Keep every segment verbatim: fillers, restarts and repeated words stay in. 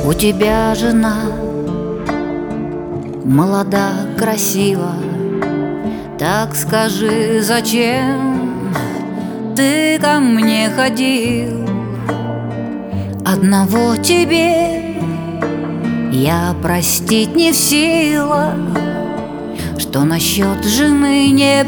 У тебя жена молода, красива. Так скажи, зачем ты ко мне ходил? Одного тебе я простить не в силах, что насчет жены не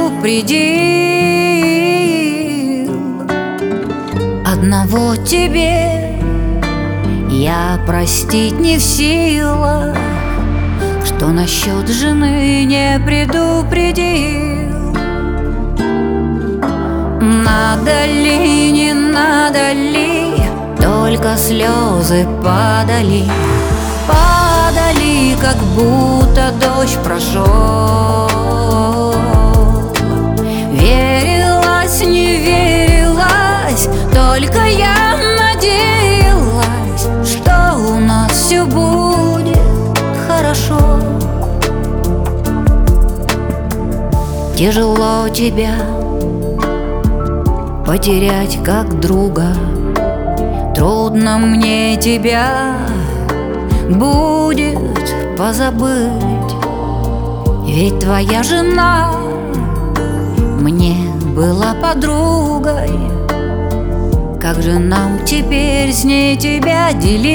предупредил. Одного тебе я простить не в силах, что насчет жены не предупредил. Надо ли, не надо ли, только слезы падали, падали, как будто дождь прошел. Верилась, не верилась, только я надеялась, что у нас все будет хорошо. Тяжело тебя потерять как друга, трудно мне тебя будет позабыть. Ведь твоя жена мне была подругой, как же нам теперь с ней тебя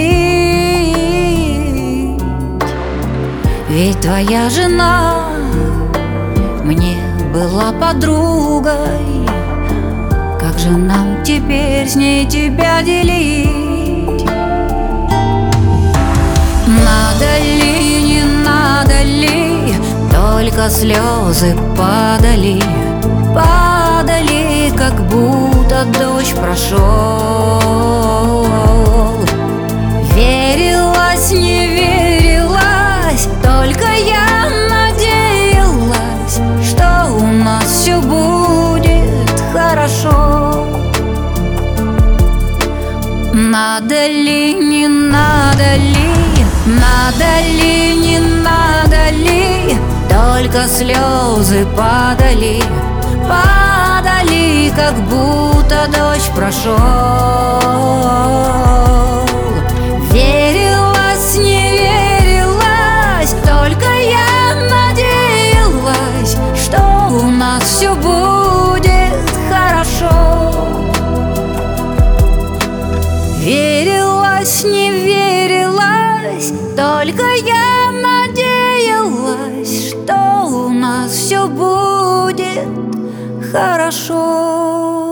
делить? Ведь твоя жена мне была подругой, как же нам теперь с ней тебя делить? Надо ли, не надо ли, только слезы падали, падали, как будто дождь прошел. Верилась, не верилась, только я надеялась, что у нас все будет хорошо. Надо ли, не надо ли, надо ли, не надо ли, только слезы падали, падали, как будто дождь прошел. Верилась, не верилась, только я надеялась, что у нас все будет хорошо. Верилась, не верилась, только я надеялась, что у нас все будет хорошо.